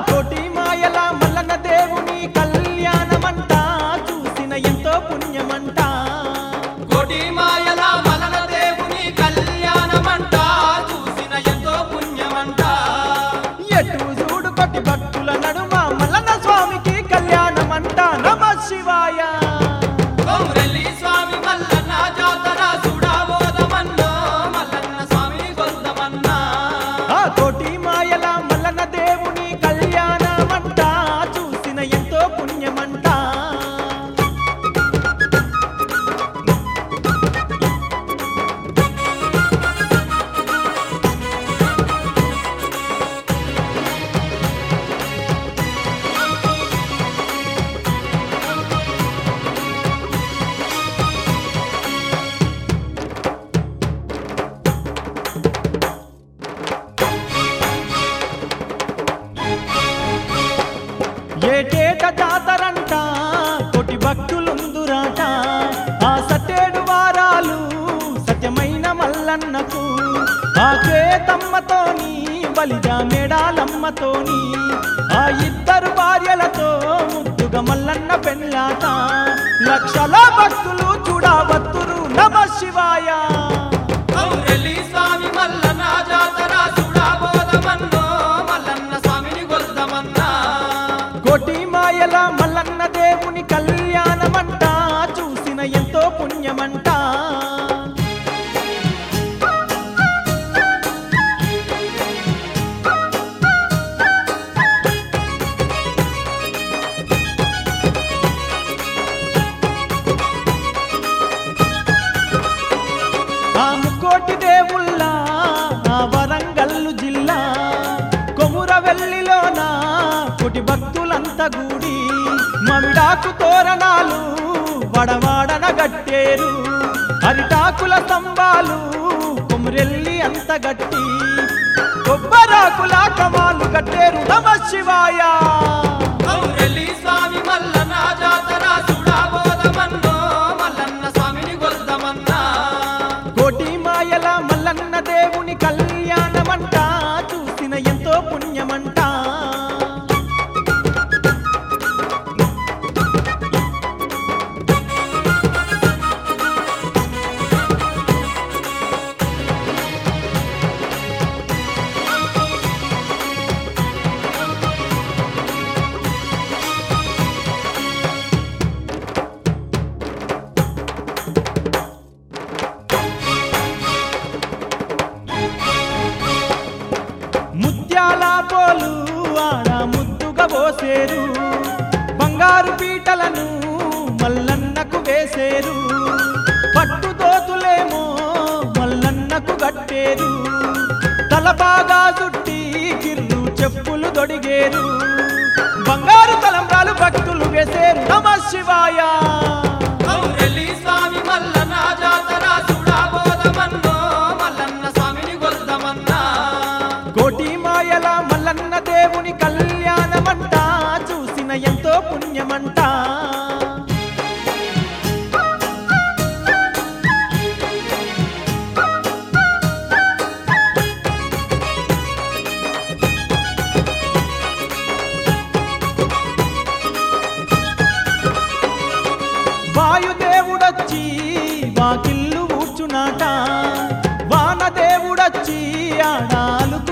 కోటి మాయల మల్లన్న దేవుని కళ్యాణమంట చూసిన ఎంతో పుణ్యమంట కోటి మాయల మల్లన్న దేవుని కళ్యాణమంట చూసిన ఎంతో పుణ్యమంట ఎటు చూడు కొట్టి భక్తుల నడుమ మల్లన్న స్వామికి కళ్యాణమంట నమః శివాయ కొమ్రెల్లి స్వామి మల్లన్న జాతర చూడబోదమన్నో మల్లన్న స్వామిని కొలుదామన్నా కోటి మాయల మల్లన్న దేవుని కళ్యాణమంట చూసిన ఎంతో పుణ్యమంట ఏటేట జాతరంట కోటి భక్తులుందురాట ఆ సతేడు వారాలు సత్యమైన మల్లన్నకు ఆ కేతమ్మతోని బలిజా మేడాలమ్మతోని ఆ ఇద్దరు భార్యలతో ముద్దుగా మల్లన్న పెళ్ళాట లక్షల భక్తులు చూడవత్తురు నమః శివాయ కొమ్రెల్లి స్వామి మల్లన్న జాతర చూడబోదమన్నో మల్లన్న స్వామిని కొలుదామన్నా కోటి మాయల మల్లన్న దేవుని కళ్యాణమంట చూసిన ఎంతో పుణ్యమంట ఆ ముక్కోటి దేవుళ్ళ ఆ వరంగల్లు జిల్లా కొమురవెల్లిలోన కోటి భక్తులంత గూడి మమిడాకు తోరణాలు వడవాడన గట్టేరు అరిటాకుల స్తంభాలు కొమురెల్లి అంత గట్టి కొబ్బరాకుల కమాలు కట్టేరు నమః శివాయ కొమ్రెల్లి స్వామి మల్లన్న జాతర చూడబోదమన్నో మల్లన్న స్వామిని కొలుదామన్నా కోటి మాయల మల్లన్న దేవుని కళ్యాణమంట చూసిన ఎంతో పుణ్యమంట ముత్యాల పోలు ఆడ ముద్దుగా పోసేరు బంగారు పీటలను మల్లన్నకు వేసేరు పట్టు దోతులేమో మల్లన్నకు కట్టేరు తలబాగా చుట్టి కిర్రు చెప్పులు దొడిగేరు బంగారు తలంబ్రాలు భక్తులు వేసేరు నమః శివాయ కొమ్రెల్లి స్వామి మల్లన్న జాతర చూడబోదమన్నో మల్లన్న స్వామిని కొలుదామన్నా కోటి మాయల మల్లన్న దేవుని కళ్యాణమంట చూసిన ఎంతో పుణ్యమంట వాయుదేవుడొచ్చి వాకిల్లు ఊడ్చునాట వానదేవుడొచ్చి ఆడాలు